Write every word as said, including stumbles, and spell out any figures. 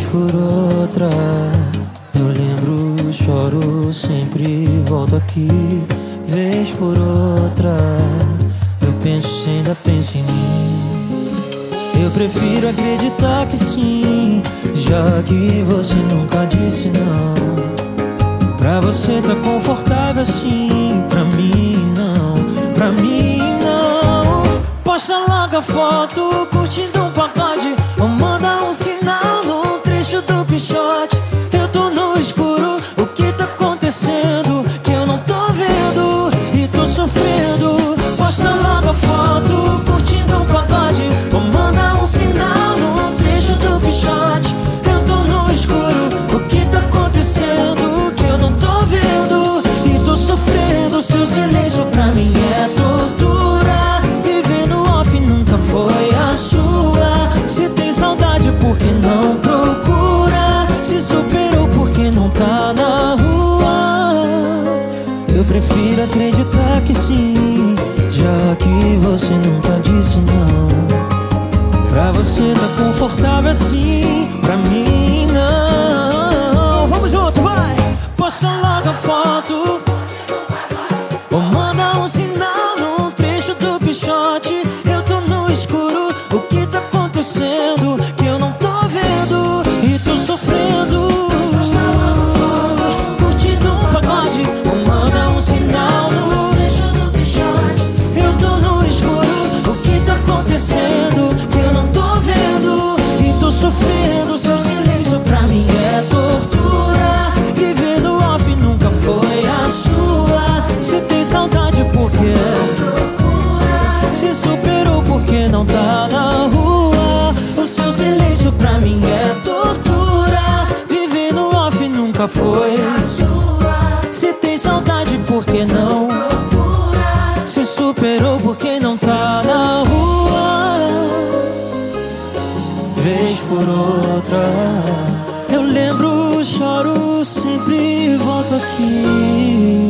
por outra. Eu lembro, choro, sempre volto aqui. Vez por outra, eu penso se ainda penso em mim. Eu prefiro acreditar que sim, já que você nunca disse não. Pra você tá confortável assim, pra mim não, pra mim não. Posta logo a foto, curtindo um pagode, ou manda um sinal num trecho do Pichote. Eu tô no escuro, o que tá acontecendo que eu não tô vendo e tô sofrendo. Posta logo a foto, curtindo um pagode, ou manda um sinal num trecho do Pichote. Eu tô no escuro, o que tá acontecendo que eu não tô vendo e tô sofrendo. Seu silêncio pra mim é tortura. Viver no off nunca foi a sua. Se tem saudade, por que não procura? Se superou, por que não tá na rua? Eu prefiro acreditar que sim, já que você nunca disse não. Pra você tá confortável assim, pra mim não. Vamos junto, vai! Posta logo a foto, ou manda um sinal num trecho do Pichote. Eu tô no escuro, o que tá acontecendo que eu não tô vendo e tô sofrendo. Curtindo um pagode, ou manda um sinal no trecho do Pichote. Eu tô no escuro, o que tá acontecendo que eu não tô vendo e tô sofrendo. Seu silêncio pra mim é tortura. Viver no off nunca foi a sua. Se tem saudade, por quê? Se superou, por que não tá na rua? O seu silêncio pra mim é tortura. Viver no off nunca foi. Se tem saudade, por que não? Se superou, por que não tá na rua? Vez por outra, eu lembro, choro, sempre volto aqui.